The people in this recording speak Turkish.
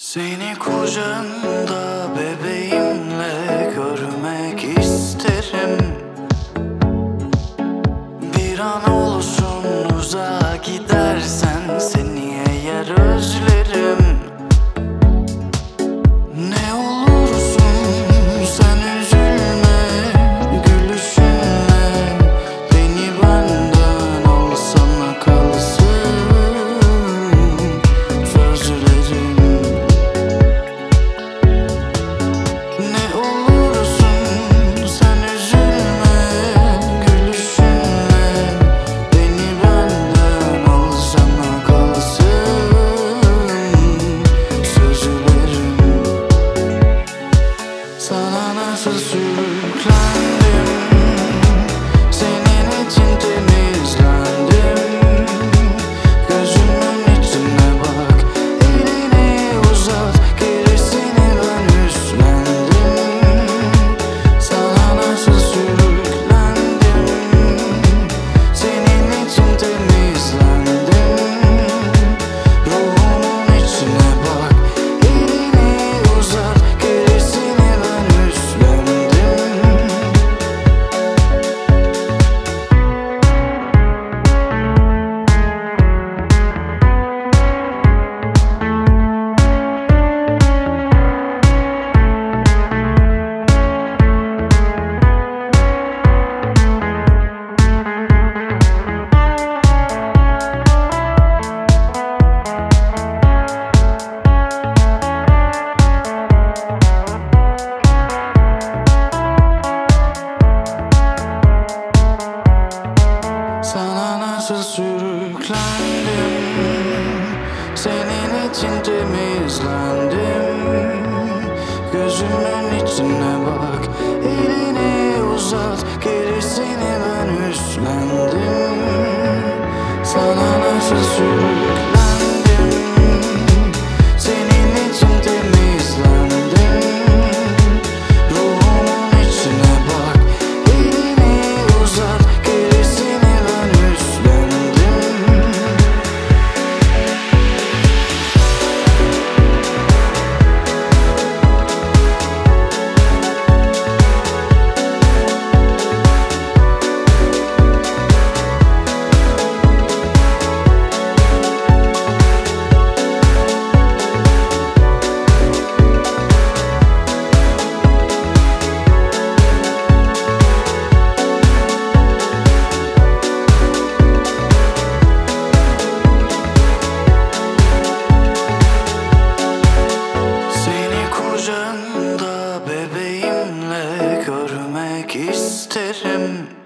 Seni kucağında bebeğimle görmek isterim. Bir an olsun uzağa gidersen seni eğer özlerim. Ne olursun sen üzülme, gülüşünle beni benden alsana kalsın sözlerim. Ne olursun sen üzülme, gülüşünle beni benden alsana kalsın sözlerim. Sana nasıl sürüklendim, senin için temizlendim. Gözümün içine bak, elini uzat, gerisini ben üstlendim. Sana nasıl sürüklendim, senin için temizlendim. Ruhumun içine bak, elini uzat, gerisini ben üstlendim. Sana nasıl sürüklendim, senin için temizlendim. Gözümün içine bak, elini uzat, gerisini ben üstlendim. Sana nasıl sürüklendim, senin için temizlendim. Ruhumun içine bak, elini uzat, gerisini ben üstlendim. Seni kucağında bebeğimle görmek isterim.